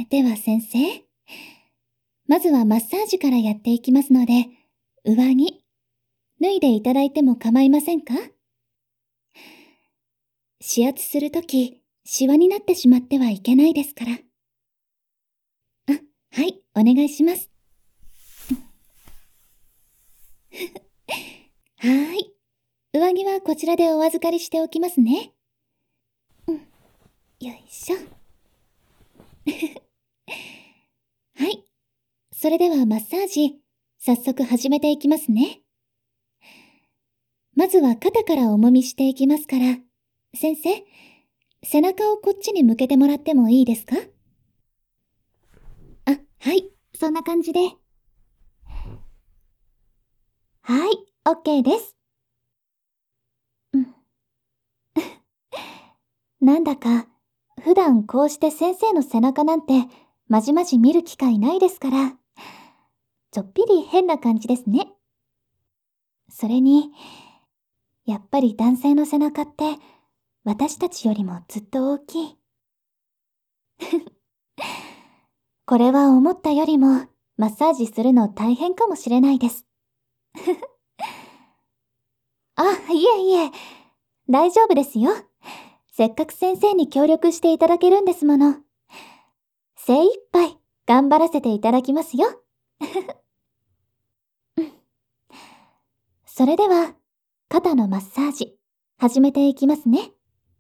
では先生、まずはマッサージからやっていきますので、上着、脱いでいただいても構いませんか？指圧するとき、シワになってしまってはいけないですから。はい、お願いします。はーい。上着はこちらでお預かりしておきますね。よいしょ。はい。それではマッサージ、早速始めていきますね。まずは肩から重みしていきますから、先生、背中をこっちに向けてもらってもいいですか？はい、そんな感じで。はい、OK です。なんだか、普段こうして先生の背中なんて、まじまじ見る機会ないですから、ちょっぴり変な感じですね。それに、やっぱり男性の背中って、私たちよりもずっと大きい。これは思ったよりも、マッサージするの大変かもしれないです。いえいえ、大丈夫ですよ。せっかく先生に協力していただけるんですもの。精一杯頑張らせていただきますよ。それでは、肩のマッサージ、始めていきますね。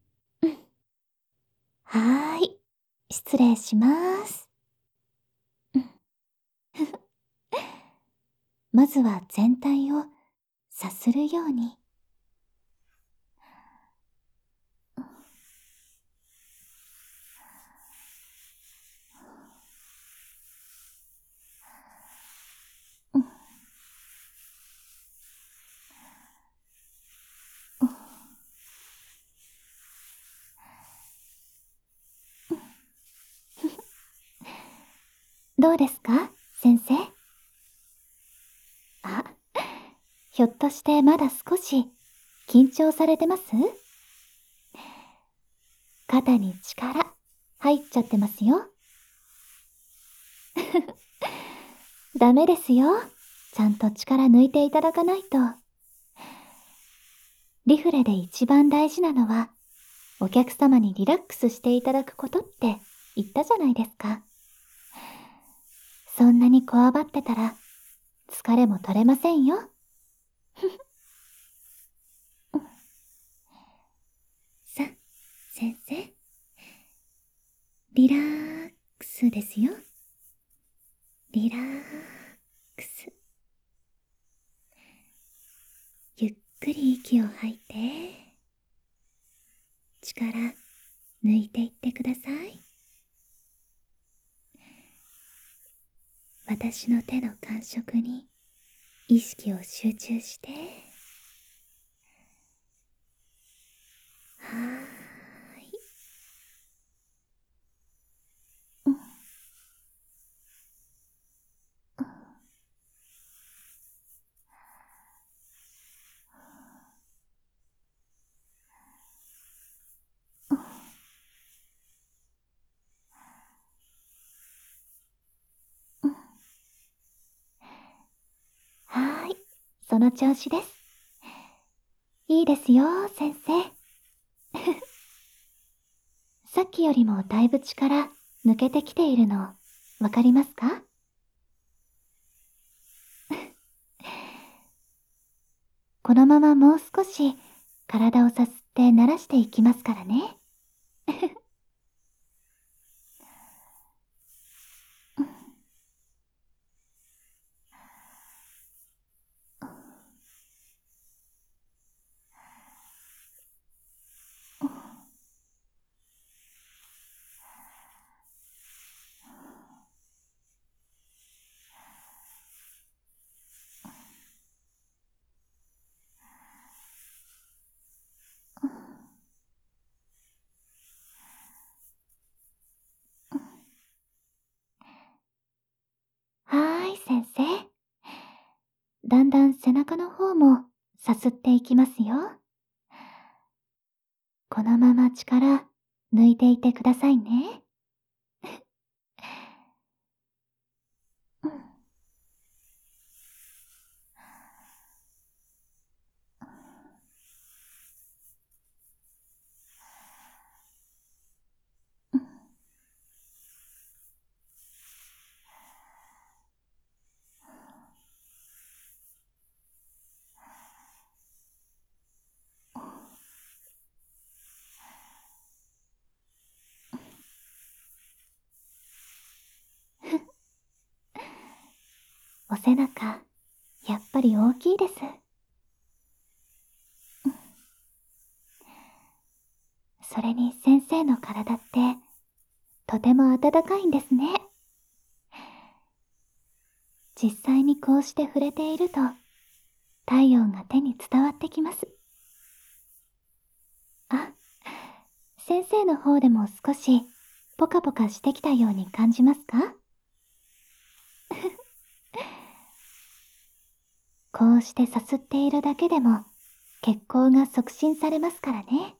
はーい。失礼します。まずは全体をさするように。どうですか、先生？あ、ひょっとしてまだ少し緊張されてます？肩に力入っちゃってますよ。ダメですよ。ちゃんと力抜いていただかないと。リフレで一番大事なのは、お客様にリラックスしていただくことって言ったじゃないですか。そんなにこわばってたら、疲れも取れませんよ。さ、先生。リラックスですよ。リラックス。ゆっくり息を吐いて、力抜いていってください。私の手の感触に意識を集中して、はーい。はーい。その調子です。いいですよ、先生。さっきよりもだいぶ力抜けてきているの、わかりますか？このままもう少し体をさすって慣らしていきますからね。はーい、先生。だんだん背中の方もさすっていきますよ。このまま力抜いていてくださいね。 お背中、やっぱり大きいです。それに先生の体って、とても暖かいんですね。実際にこうして触れていると、体温が手に伝わってきます。あ、先生の方でも少し、ポカポカしてきたように感じますか？こうしてさすっているだけでも、血行が促進されますからね。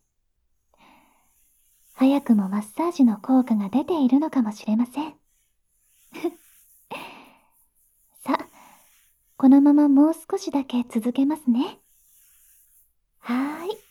早くもマッサージの効果が出ているのかもしれません。さあ、このままもう少しだけ続けますね。はーい。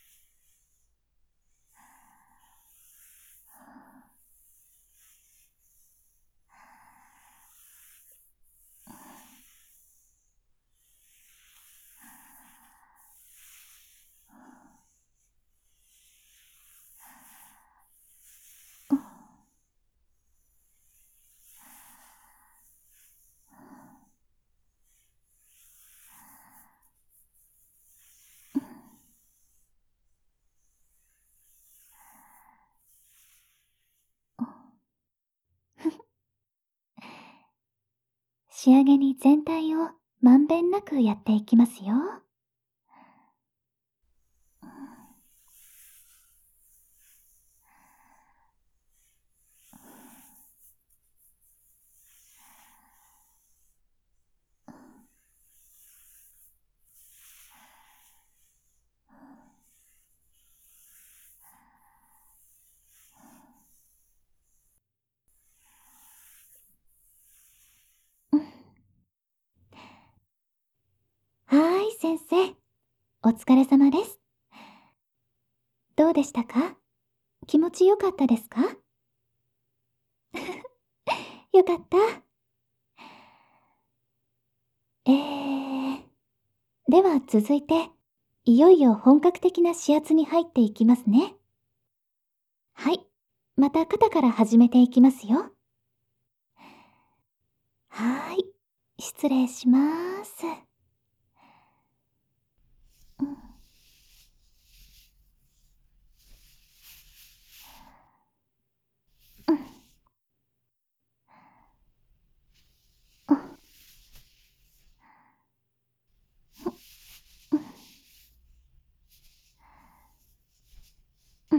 仕上げに全体をまんべんなくやっていきますよ。はーい、先生。お疲れ様です。どうでしたか？気持ちよかったですか？よかった。では続いて、いよいよ本格的な指圧に入っていきますね。はい。また肩から始めていきますよ。はーい。失礼します。うん、うん、うん、うん、うん、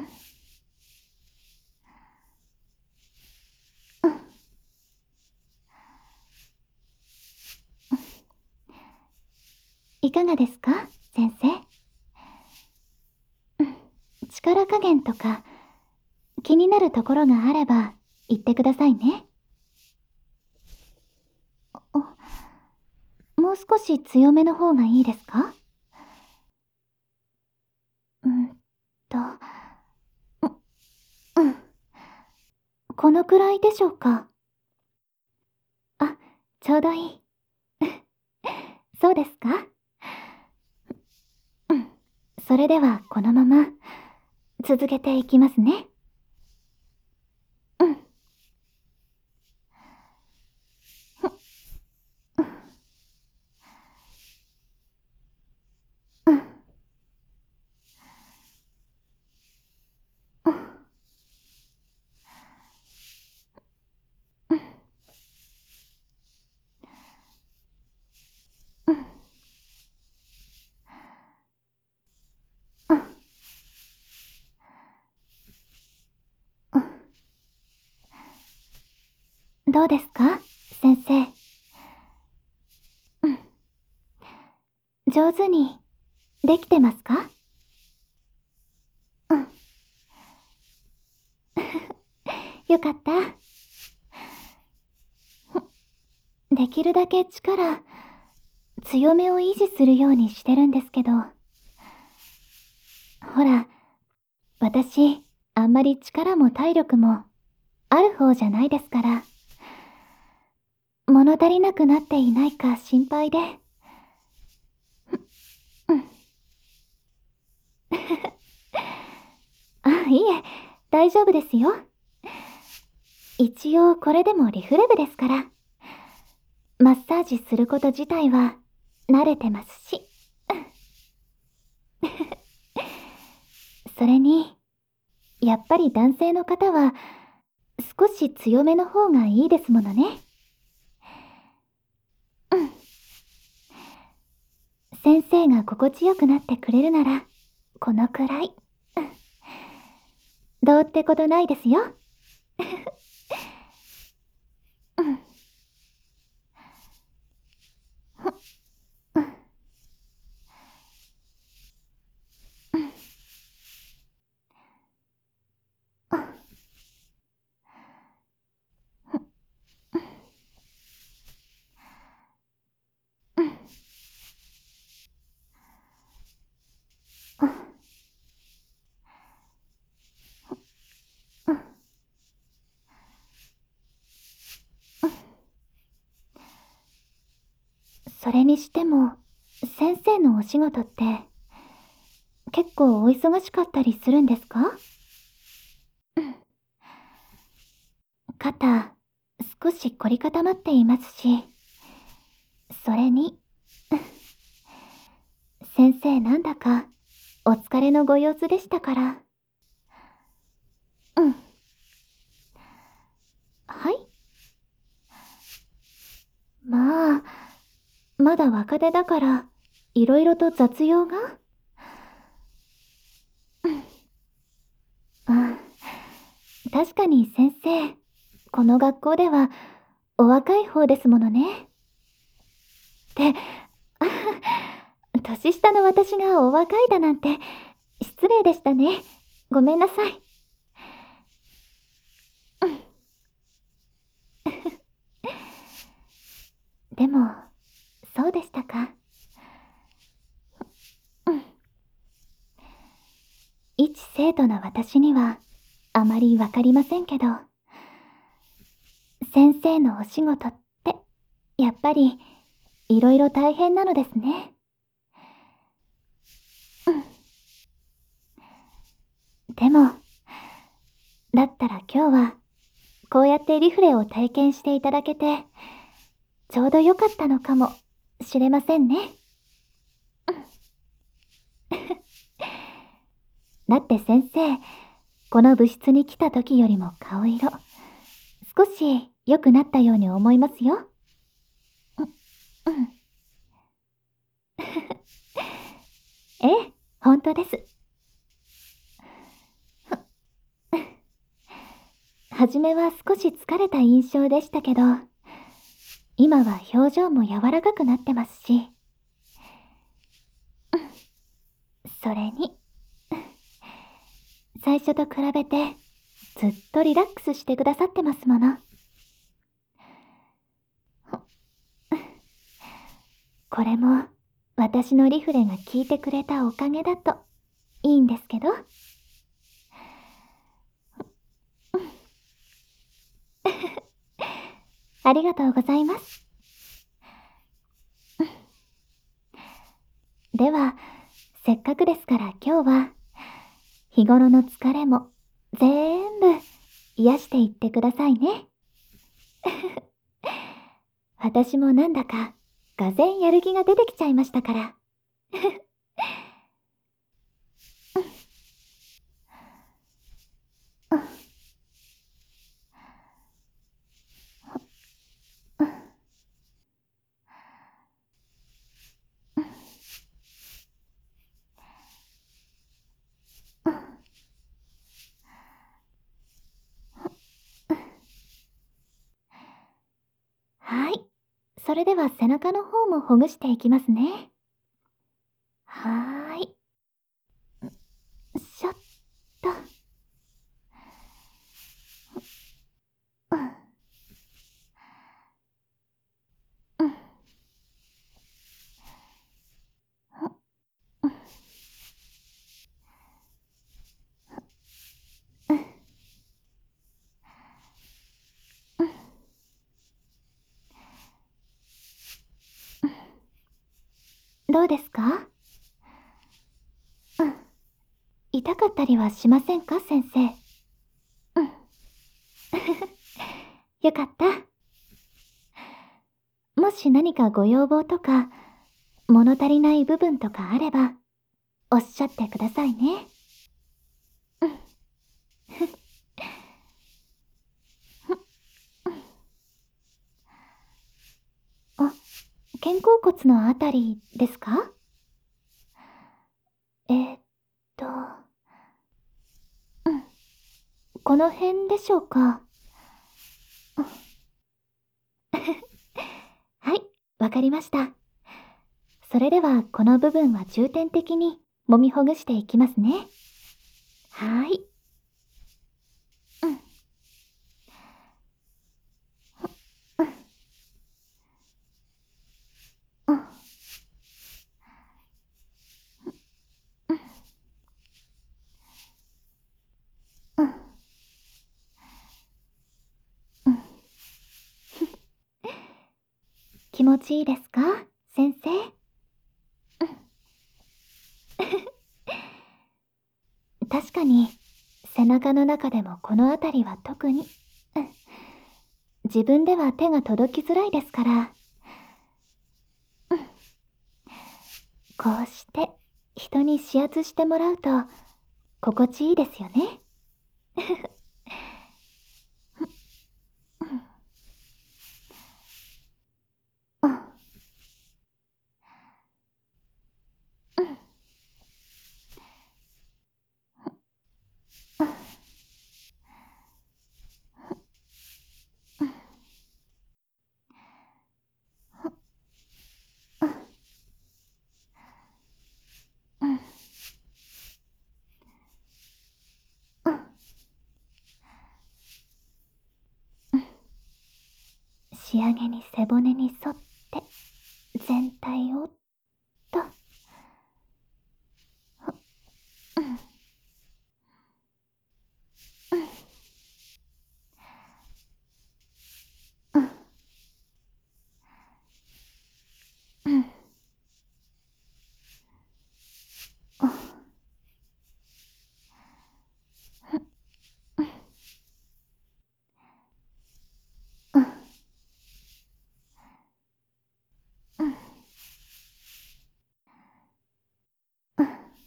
うん。いかがですか、先生？うん。力加減とか、気になるところがあれば、言ってくださいね。もう少し強めの方がいいですか？うんと、うん。このくらいでしょうか？あ、ちょうどいい。そうですか？うん。それではこのまま続けていきますね。うん。うん。うん。うん。うん。うん。どうですか、先生？うん。上手にできてますか？うん。よかった。できるだけ力、強めを維持するようにしてるんですけど。ほら、私、あんまり力も体力もある方じゃないですから、物足りなくなっていないか心配で。うん。あ、いえ、大丈夫ですよ。一応これでもリフレ部ですから。 マッサージすること自体は慣れてますし。それに、やっぱり男性の方は少し強めの方がいいですものね。うん。先生が心地よくなってくれるなら、このくらい。どうってことないですよ。うん。それにしても、先生のお仕事って結構お忙しかったりするんですか？肩、少し凝り固まっていますし、それに、先生なんだかお疲れのご様子でしたから。うん。はい。まあ、まだ若手だから、いろいろと雑用が。うん。確かに先生、この学校ではお若い方ですものね。って、年下の私がお若いだなんて失礼でしたね。ごめんなさい。うん。でも、そうでしたか。うん。一生徒の私にはあまりわかりませんけど、先生のお仕事ってやっぱりいろいろ大変なのですね。うん。でも、だったら今日はこうやってリフレを体験していただけてちょうど良かったのかもしれませんね。だって先生、この部室に来た時よりも顔色、少し良くなったように思いますよ。う、うん。ええ、本当です。はじめは少し疲れた印象でしたけど、今は表情も柔らかくなってますし、それに、最初と比べてずっとリラックスしてくださってますもの。これも私のリフレが効いてくれたおかげだといいんですけど。ありがとうございます。では、せっかくですから今日は、日頃の疲れも全部癒していってくださいね。私もなんだか、がぜんやる気が出てきちゃいましたから。はい。それでは背中の方もほぐしていきますね。はーい。しょっと。うん、うん、うん、うん、うん。どうですか？うん。痛かったりはしませんか、先生？うん。よかった。 もし何かご要望とか、物足りない部分とかあれば、おっしゃってくださいね。うん。あ、肩甲骨のあたりですか？えーっと、うん、この辺でしょうか？うん。はい、わかりました。それではこの部分は重点的に揉みほぐしていきますね。はーい。うん、うん、うん、うん、うん、うん。気持ちいいですか、先生？うん。確かに、背中の中でもこの辺りは特に、うん、自分では手が届きづらいですから、うん、こうして人に指圧してもらうと心地いいですよね。うん、うん、うん、うん、うん、うん、うん、うん、うん。仕上げに背骨に沿って全体をと、うん、うん、うん、うん、うん、うん、うん、うん、うん、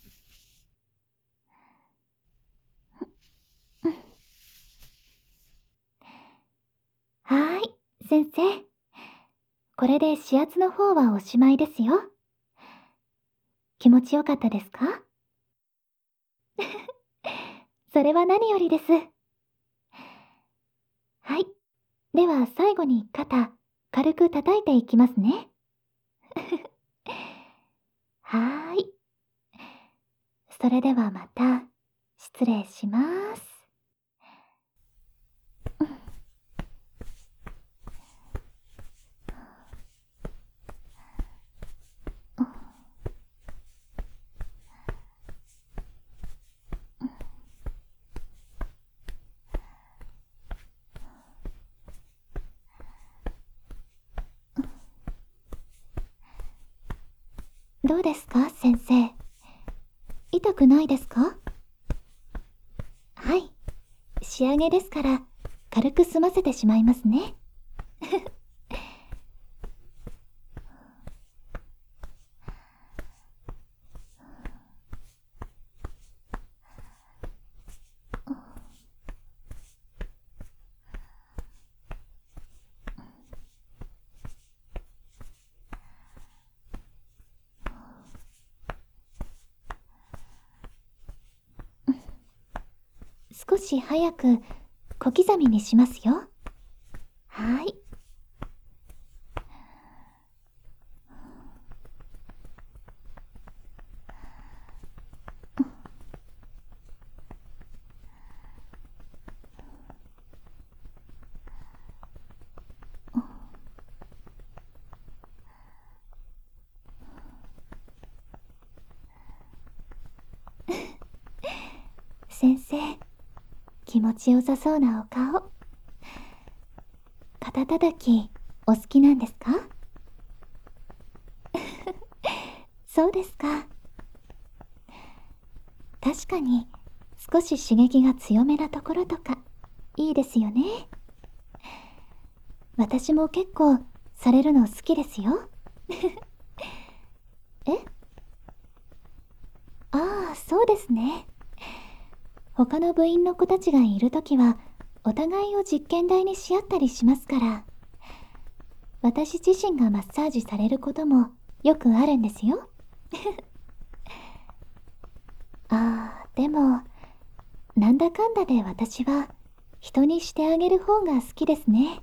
うん。はーい、先生。これで指圧の方はおしまいですよ。気持ちよかったですか？それは何よりです。はい。では最後に肩、軽く叩いていきますね。はーい。それではまた、失礼します。どうですか、先生？痛くないですか？はい。仕上げですから、軽く済ませてしまいますね。少し早く小刻みにしますよ。はい。先生、気持ちよさそうなお顔。肩たたき、お好きなんですか？そうですか。確かに、少し刺激が強めなところとか、いいですよね。私も結構、 されるの好きですよ。え、ああ、そうですね。他の部員の子たちがいるときは、お互いを実験台にし合ったりしますから、私自身がマッサージされることもよくあるんですよ。ああ、でも、なんだかんだで私は人にしてあげる方が好きですね。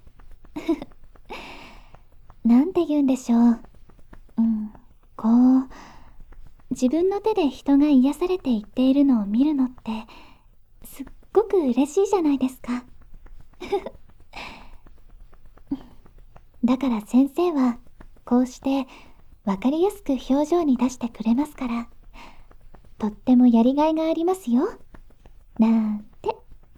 なんて言うんでしょう。こう、自分の手で人が癒されていっているのを見るのって、すっごく嬉しいじゃないですか。だから先生は、こうしてわかりやすく表情に出してくれますから、とってもやりがいがありますよ。なんて。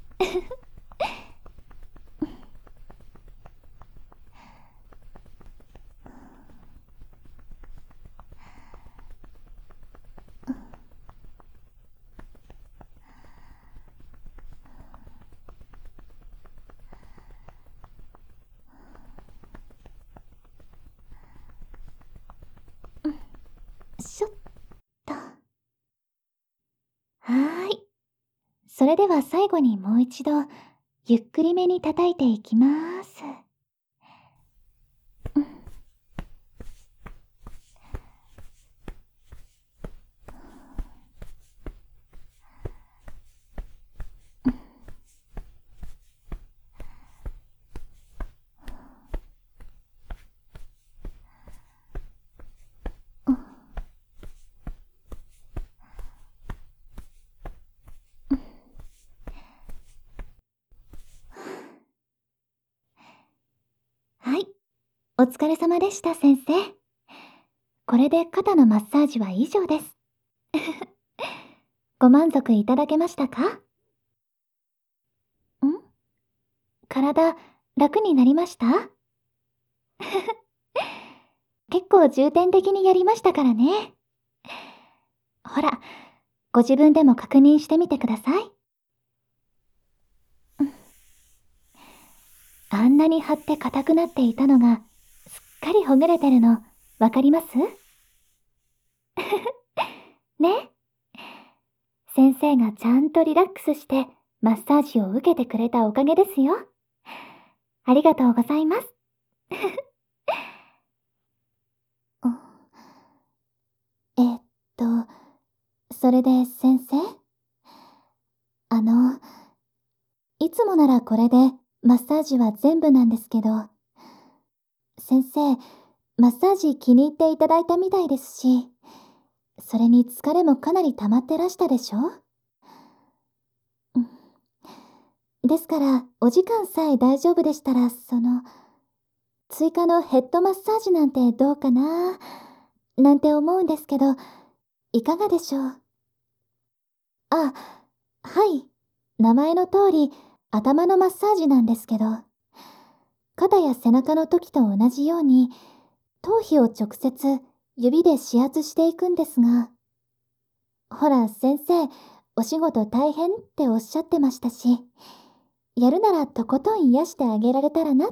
しょっと。はーい。それでは最後にもう一度、ゆっくりめに叩いていきます。はい。お疲れ様でした、先生。これで肩のマッサージは以上です。ご満足いただけましたか？体、楽になりました？結構重点的にやりましたからね。ほら、ご自分でも確認してみてください。あんなに張って硬くなっていたのが、すっかりほぐれてるの、わかります？ね。先生がちゃんとリラックスしてマッサージを受けてくれたおかげですよ。ありがとうございます。えっと、それで先生、あの、いつもならこれでマッサージは全部なんですけど、先生、マッサージ気に入っていただいたみたいですし、それに疲れもかなり溜まってらしたでしょ？ですから、お時間さえ大丈夫でしたら、追加のヘッドマッサージなんてどうかななんて思うんですけど、いかがでしょう？あ、はい。名前の通り、頭のマッサージなんですけど、肩や背中の時と同じように、頭皮を直接指で指圧していくんですが、ほら先生、お仕事大変っておっしゃってましたし、やるならとことん癒してあげられたらなって。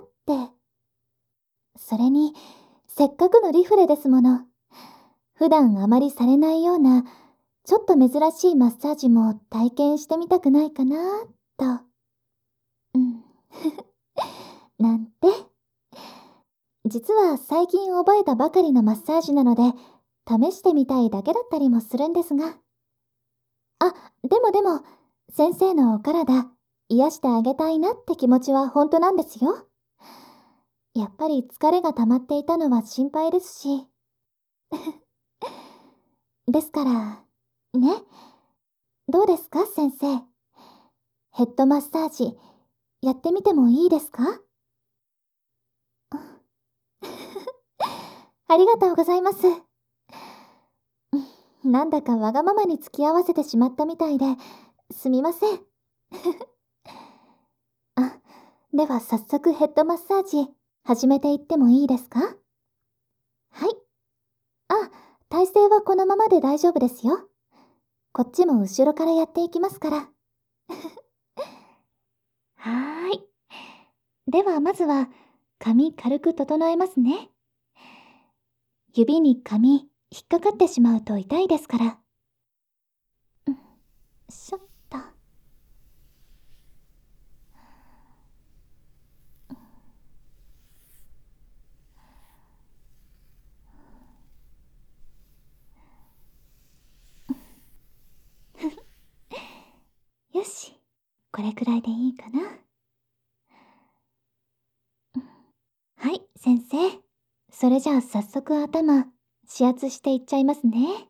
それに、せっかくのリフレですもの。普段あまりされないような、ちょっと珍しいマッサージも体験してみたくないかな、と。うん。なんて。実は最近覚えたばかりのマッサージなので、試してみたいだけだったりもするんですが。あ、でも、先生のお体、癒してあげたいなって気持ちは本当なんですよ。やっぱり疲れが溜まっていたのは心配ですし。ですから、ね。どうですか、先生。ヘッドマッサージ、やってみてもいいですか？ありがとうございます。なんだかわがままに付き合わせてしまったみたいで、すみません。あ、では早速ヘッドマッサージ、始めていってもいいですか？はい。あ、体勢はこのままで大丈夫ですよ。こっちも後ろからやっていきますから。はーい。ではまずは、 髪軽く整えますね。指に髪引っかかってしまうと痛いですから。しょっと。よし。これくらいでいいかな。はい、先生。それじゃあ早速頭、指圧していっちゃいますね。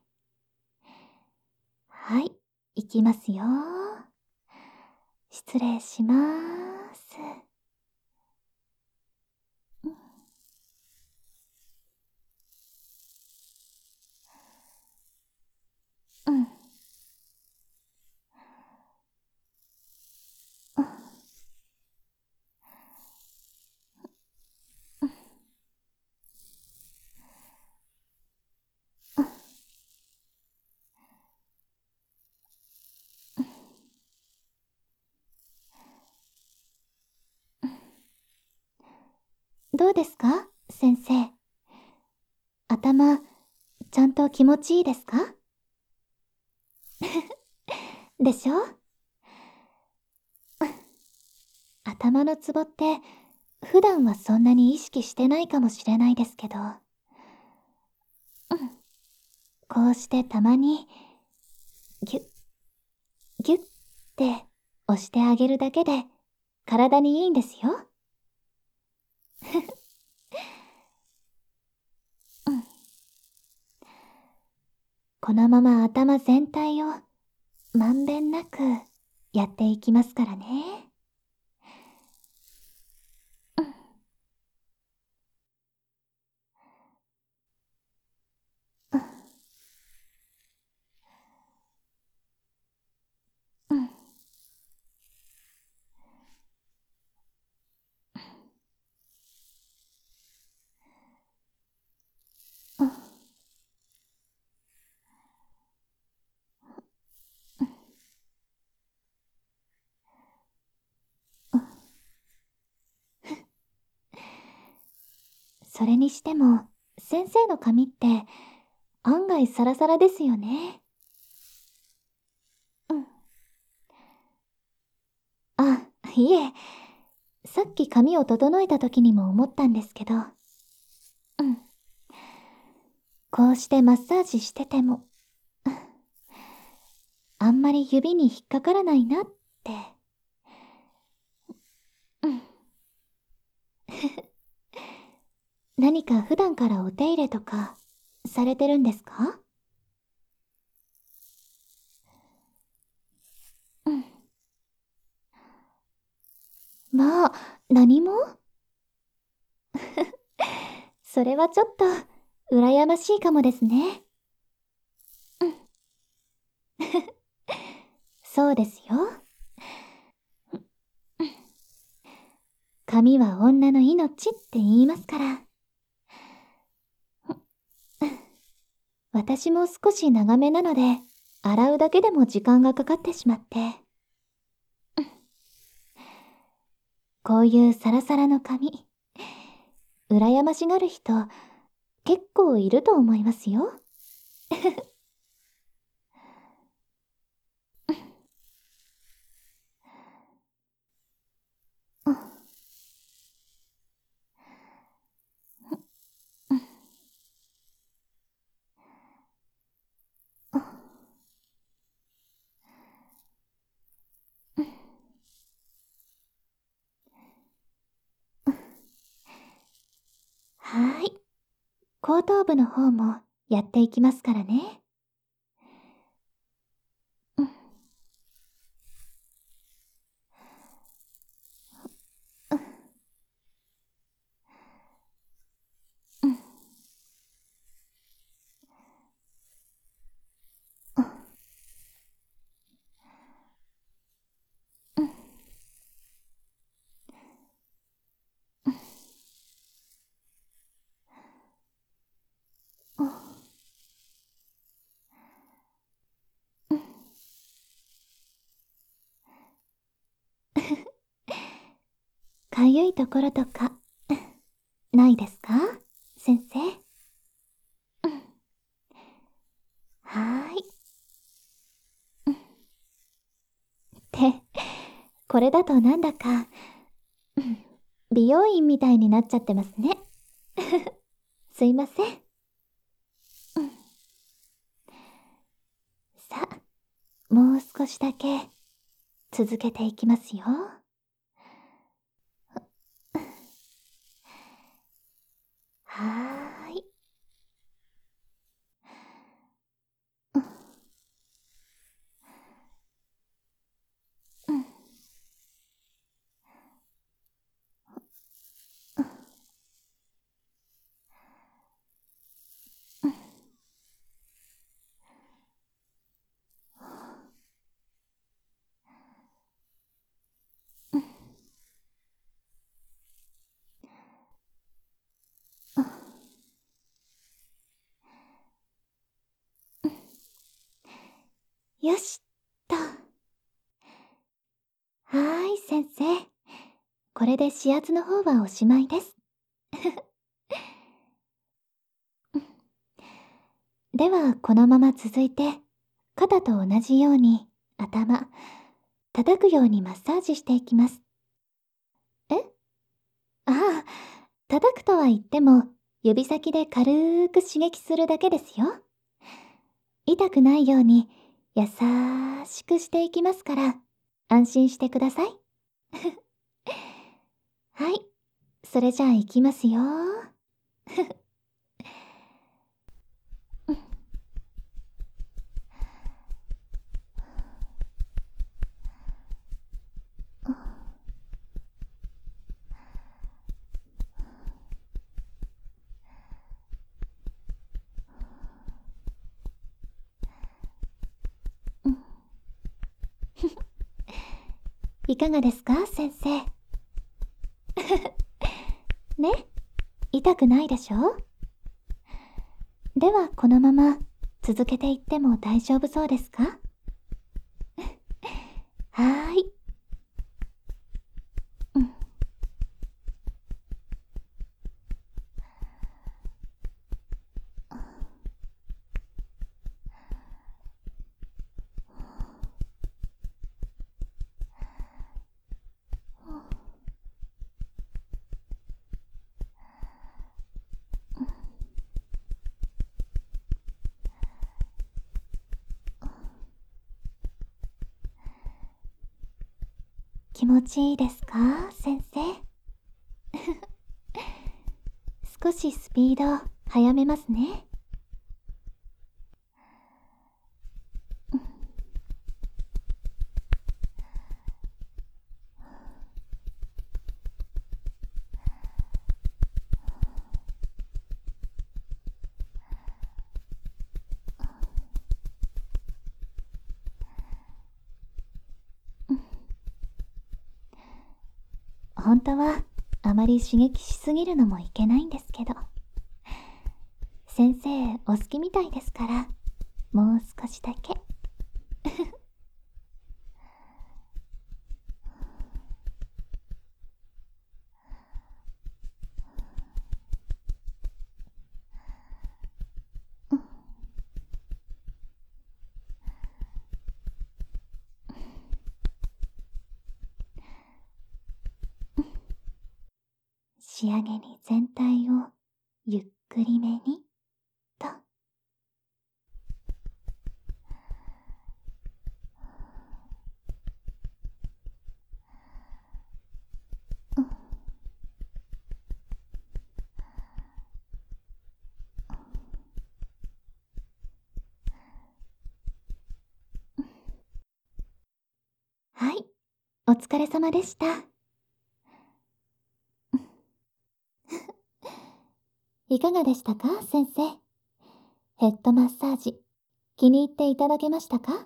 はい、いきますよ。失礼しまーす。うん。どうですか先生。頭、ちゃんと気持ちいいですか？でしょ？頭のツボって普段はそんなに意識してないかもしれないですけど、こうしてたまにギュッギュッって押してあげるだけで体にいいんですよ。このまま頭全体をまんべんなくやっていきますからね。うん。それにしても先生の髪って案外サラサラですよね。うん。あ、いえ、さっき髪を整えた時にも思ったんですけど、うん。こうしてマッサージしてても、あんまり指に引っかからないなって。うん。何か普段からお手入れとかされてるんですか？うん。まあ、何も？それはちょっと羨ましいかもですね。うん。そうですよ。髪は女の命って言いますから。私も少し長めなので、洗うだけでも時間がかかってしまって。こういうサラサラの髪、羨ましがる人、結構いると思いますよ。はーい。後頭部の方もやっていきますからね。うん。かゆいところとか、 ないですか先生。うん。はーい。って、これだとなんだか、美容院みたいになっちゃってますね。すいません。さあ、もう少しだけ続けていきますよ。はーい。よしっと。はーい、先生。これで指圧の方はおしまいです。では、このまま続いて、肩と同じように頭、叩くようにマッサージしていきます。えああ、叩くとは言っても、指先で軽く刺激するだけですよ。痛くないように、優しくしていきますから、安心してください。はい、それじゃあ行きますよ。いかがですか、先生。ね、痛くないでしょ？では、このまま続けていっても大丈夫そうですか？はーい。うん。気持ちいいですか、先生。少しスピード速めますね。本当はあまり刺激しすぎるのもいけないんですけど、先生お好きみたいですから、もう少しだけ。仕上げに全体をゆっくりめにと。はい、お疲れ様でした。いかがでしたか、先生。ヘッドマッサージ、気に入っていただけましたか？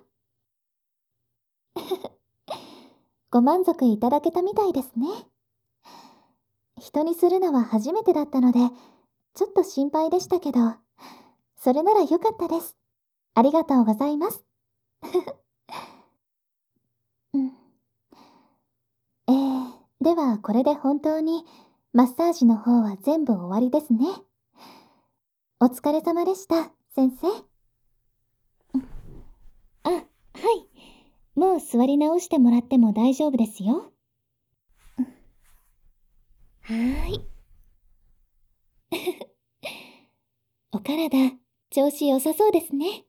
ご満足いただけたみたいですね。人にするのは初めてだったので、ちょっと心配でしたけど、それなら良かったです。ありがとうございます。うん。ではこれで本当にマッサージの方は全部終わりですね。お疲れ様でした、先生。あ、はい。もう座り直してもらっても大丈夫ですよ。はーい。お体、調子良さそうですね。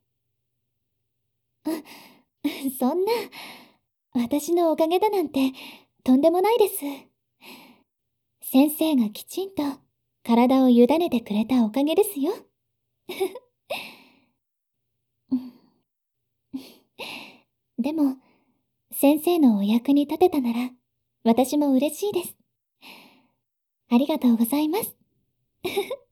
そんな、私のおかげだなんて、とんでもないです。先生がきちんと体を委ねてくれたおかげですよ。でも、先生のお役に立てたなら、私も嬉しいです。ありがとうございます。